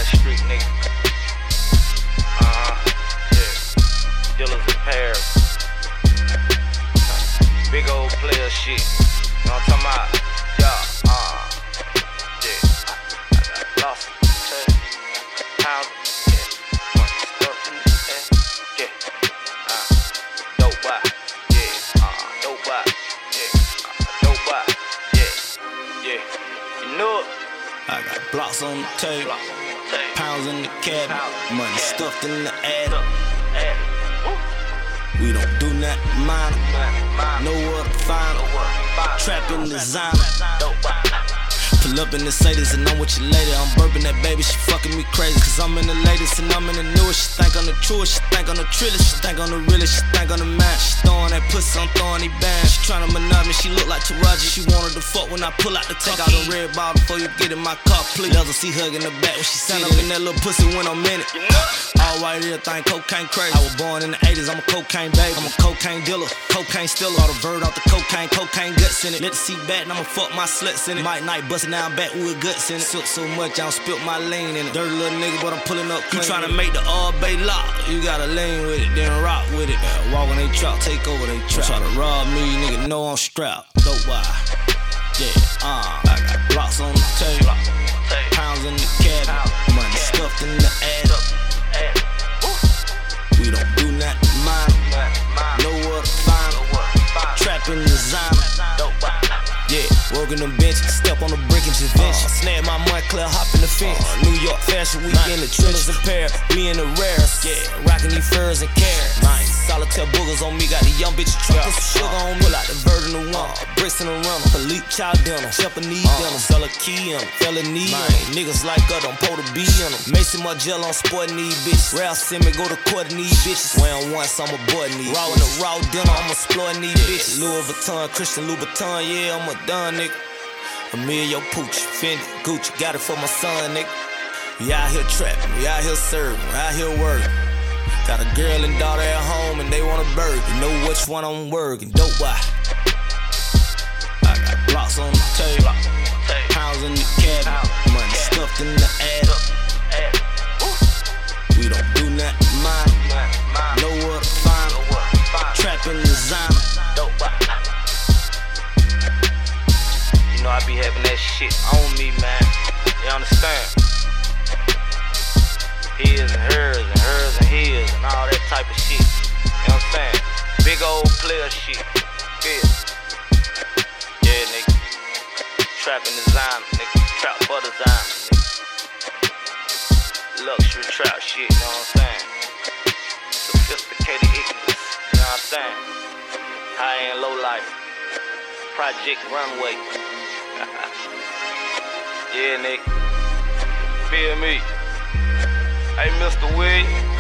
street nigga. Yeah. Dealers in Paris. Big old player shit. You know what I'm talking about? Yeah, yeah. I got lost. Pounds. Yeah. Money stuff in the air. Yeah. Dope by. Yeah. Dope by. Yeah. Dope by. Yeah. Yeah. You know it. I got blocks on the table, pounds in the cabinet, money stuffed in the attic. We don't do nothing minor, nowhere to find her. Trapping designer. Pull up in the Mercedes and I'm with your lady. I'm burping that baby, she fucking me crazy. Cause I'm in the latest and I'm in the newest. She think I'm the truest, she think I'm the trillest. She think I'm the realest, she think I'm the man. She throwing that pussy, I'm throwing these bands. She tryna monob me, she look like Taraji. She wanted to fuck when I pull out the car. Take out the red bottle before you get in my car, please. Leather see hugging the back when she sat up in that little pussy when I'm in it. All white everything, cocaine crazy. I was born in the 80s, I'm a cocaine baby. I'm a cocaine dealer, cocaine stealer. All the bird off the cocaine guts in it. Let the seat back and I'ma fuck my sluts in it. Might night bustin' down backwood guts in it. Silk so much, I don't spilt my lean in it. Dirty little nigga, but I'm pulling up clean. You tryna make the all bay lock. You gotta lean with it, then rock with it. Walk when they trap, take over they trap. Try to rob me, nigga, know I'm strapped. Dope why? Yeah, I got blocks on the table, pounds in the cabinet, money stuffed in the attic. We don't do nothing minor, nowhere to find her. Trapping designer. Yeah, working them benches, step on the brick and just venture. Snap my Montclair, hop in the fence. New York Fashion Week in the Trillers and Paris. We in the rarest, yeah, rocking these furs and carrots. Solitaire boogers on me, got the young bitch truck. Put some sugar on me, pull out the bird in the one. Bricks in the runner, Philippe child dinner. Japanese dinner, sell a key in them. Felony in them. Niggas like us, don't pull the B in them. Mason Margiela on sporting these bitches. Ralph Simmons go to court in these bitches. Wearing once, I'm a boy these. Raw in the raw dinner, I'm exploiting these bitches. Louis Vuitton, Christian Louboutin, yeah, I'm a done nigga. Emilio Pooch, Fendi, Gucci, got it for my son, nigga. We out here trapping, we out here serving, we out here working. Got a girl and daughter at home and they want a burger. You know which one I'm working, dope why? I got blocks on the table, pounds in the cabinet, money stuffed in the attic. We don't do nothing minor, nowhere to find her. Trapping designer. You know I be having that shit on me, man. You understand? His and hers and hers and his and all that type of shit. You know what I'm saying? Big old player shit. Yeah, nigga. Trapping designer, nigga. Trap for designer, nigga. Luxury trap shit, you know what I'm saying? Sophisticated ignorance, you know what I'm saying? High end, low life. Project Runway. Yeah, nigga. Feel me? Hey, Mr. Williams.